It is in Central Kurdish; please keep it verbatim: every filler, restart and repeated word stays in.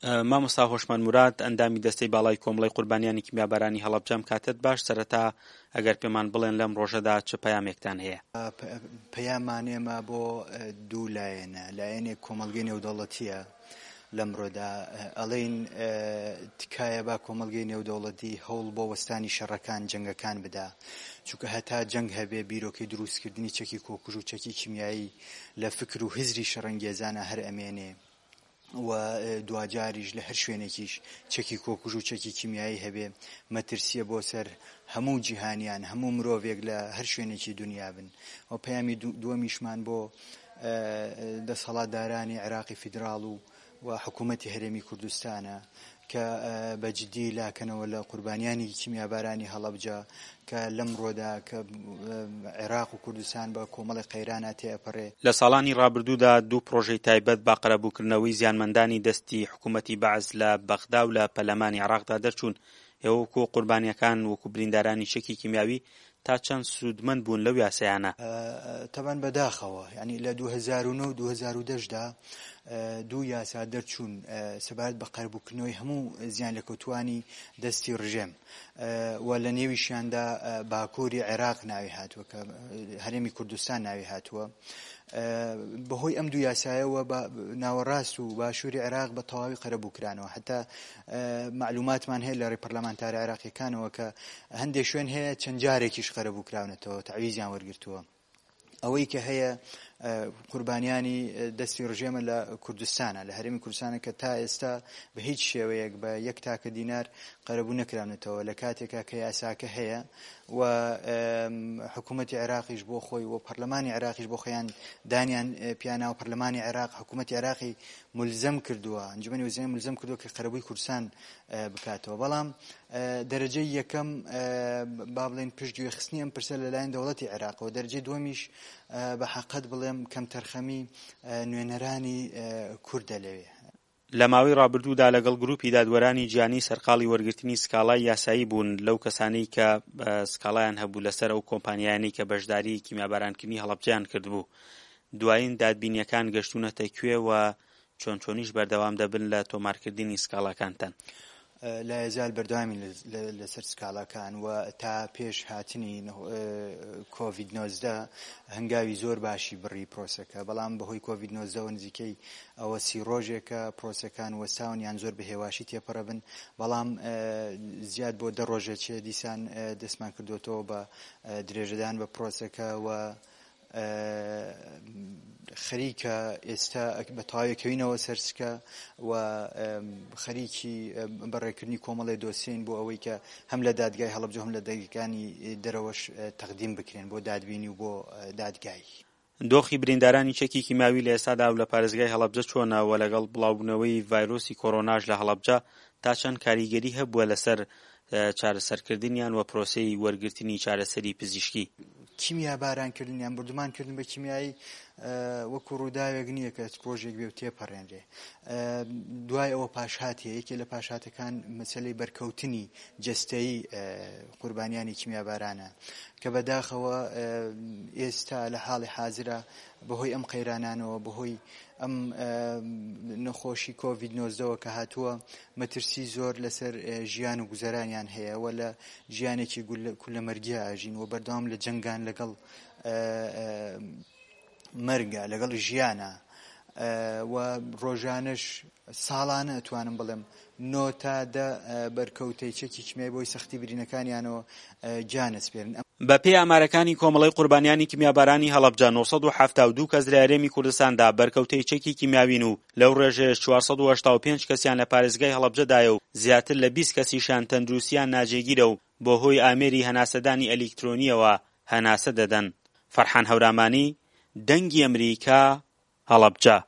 مامۆستا هۆشمان موراد ئەندامی دەستەی باڵای کۆمەڵەی قوربانیانی کیمیابارانی هەڵەبجەم کاتت باش سەرەتا ئەگەر پێمان بڵێن لەم ڕۆژەدا چ پەیامێکتان هەیە؟ پەیامان ئێمە بۆ دوو لایەنە. لایەنێک کۆمەڵگەی نێودەوڵەتیە لەمڕۆدا، ئەڵێن تکایە با کۆمەڵگەی نێودەوڵەتی هەوڵ بۆ وەستانی شەڕەکان جەنگەکان بدا، چونکە هەتا جەنگ هەبێ بیرۆکەی دروستکردنی چەکی کۆکوژ و چەکی کیمیایی لە فکر و هزری شەڕەنگێزانە هەر ئەمێنێ و دوجاریش لە هەر شوێنێکیش چەکی کۆکوژ و چەکی کیمیایی هەبێ مەترسیە بۆ سەر هەموو جیهانیان، هەموو مرۆڤێک لە هەر شوێنێکی دنیا بن. و پەیامی دووەمیشمان بۆ دەسەڵاتدارانی عێراقی فیدراڵ و و حکوومەتی هەرێمی کوردستانە کە بەجددی لاکەنەوە لە قوربانیانی کیمیابارانی هەڵەبجە کە لەم ڕۆدا کە عێراق و کوردستان بە کۆمەڵی قەیرانە تێپەڕێ. لە ساڵانی ڕابردوودا دوو پرۆژەی تایبەت با قەرەبووکردنەوەی زیانمەندانی دەستی حکوومەتی بەعز لە بەغدا و لە پەلەمانی عێراقدا دەرچوون. ئێوە وەکو قوربانیەکان وەکو بریندارانی شەکی کیمیاوی تا چەند سوودمەند بوون لەو یاسایانە؟ تەبەن بەداخەوە، ینی لە دوو هەزار و نۆ و دوو هەزار و دەشدا دوو یاسا دەرچوون سەبارەت بە قەرەبووکردنەوەی هەموو زیان لەکەوتوانی دەستی ڕژێم و لە نێویشیاندا باکووری عێراق ناوی هاتووە کە هەرێمی کوردستان ناوی هاتووە. بەهۆی ئەم دوو یاسایەوە ناوەڕاست و باشووری عێراق بە تەواوی قەرەبووکرانەوە. حتا معلوماتمان هەیە لە ڕێپەرلەمانتاری عێراقیەکانەوە کە هەندێک شوێن هەیە چەند جارێکیش قەرەبووکراونەتەوە، تەعویزیان وەرگرتووە. ئەوەی کە هەیە قوربانیانی دەستی ڕژێمە لە کوردستانە، لە هەرێمی کوردستانە کە تا ئێستا بە هیچ شێوەیەک بە یەک تاکە دینار قەرەبوو نەکراونەتەوە لە کاتێکا کە یاساکە هەیە و حکوومەتی عێراقیش بۆ خۆی و پەرلەمانی عێراقیش بۆ خۆیان دانیان پیانا و پەرلەمانی عێراق حکوومەتی عێراقی ملزم کردووە، ئەنجومەنی وەزیران ملزم کردووە کە قەرەبووی کوردستان بکاتەوە. بەڵام دەرەجەی یەکەم با بڵێن پشتگوێخستنی ئەم پرسە لەلایەن دەوڵەتی عێراقەوە، دەرەجەی دووەمیش بە حەقەت بڵێم کەم تەرخەمی نوێنەرانی کوردە لەوێ. لە ماوەی ڕابردوودا لەگەڵ گروپی دادوەرانی گیانی سەرقاڵی وەرگرتنی سکاڵای یاسایی بوون لەو کەسانەی کە سکاڵایان هەبوو لەسەر ئەو کۆمپانیایانەی کە بەشداری کیمیابارانکردنی هەڵەبجەیان کردبوو. دوایین دادبینیەکان گەشتونەتە کوێ و چۆن چۆنیش بەردەوام دەبن لە تۆمارکردنی سکاڵاکانتان؟ لا یزال بەردەوامی لەسەر سکاڵاکان و تا پێش هاتنی کۆڤید نۆزدە هەنگاوی زۆر باشی بڕی پرۆسەکە، بەڵام بەهۆی کۆڤید نۆزدە نزیکەی ئەوە سی ڕۆژێکە پرۆسەکان وەستاون یان زۆر بە هێواشی تێپەڕە بن، بەڵام زیاد بۆ دە ڕۆژێکێ دیسان دەستمان کردوێتەوە بە درێژەدان بە پرۆسەکە و خەریکە ئێستا بە تەواویەکەوینەوە سەرسکە و خەریکی بەڕێکردنی کۆمەڵی دۆسین بۆ ئەوەی کە هەم لە دادگای هەڵەبجە هەم لە دەرگاکانی دەرەوەش تەقدیم بکرێن بۆ دادبینی و بۆ دادگای. دۆخی بریندارانی چەکی کیمیاوی لە ئێستادا و لە پارێزگای هەڵەبجە چۆنە و لەگەڵ بڵاوبوونەوەی ڤایرۆسی کۆڕۆناش لە هەڵەبجە تا چەند کاریگەری هەبووە لەسەر چارەسەرکردنیان و پرۆسەی وەرگرتنی چارەسەری پزیشکی؟ کیمیابارانکردنیان بردومانکردن بە کیمیایی وەکو ڕووداوێک نییە کە پرۆژێک بێ و تێپەڕێنرێ. دوای ئەوە پاشهاتیە، یەکێ لە پاشهاتەکان مەسەلەی بەرکەوتنی جەستەیی قوربانیانی کیمیابارانە کە بەداخەوە ئێستا لە حاڵی حازرە بەهۆی ئەم قەیرانانەوە بەهۆی ئەم نەخۆشی کۆڤید نۆزدەوە کە هاتووە مەترسی زۆر لەسەر ژیان و گوزەرانیان هەیە و لە ژیانێکی کولەمەرگیە ئاژین و بەردەوام لە جەنگان لەگەڵ مەرگە لەگەڵ ژیانە و ڕۆژانەش ساڵانە ئەتوانم بڵێم نۆ تا دە بەرکەوتەی چەکی کیمیایی بۆی سەختی برینەکانیانەوە گیانەسپێرن. بە پێی ئامارەکانی کۆمەڵەی قوربانیانی کیمیابارانی هەڵەبجە نۆ سەد و حەفتا و دوو کەس لە هەرێمی کوردستاندا بەرکەوتەی چەکی کیمیاوین و لەو ڕێژەیەش چوار سەد و هەشتا و پێنج کەسیان لە پارێزگای هەڵەبجەدایە و زیاتر لە بیست کەسیشان تەندروستیان ناجێگیرە و بۆ هۆی ئامێری هەناسەدانی ئەلیکترۆنیەوە هەناسە دەدەن. فەرحان هەورامانی، دەنگی ئەمریکا، هەڵەبجە.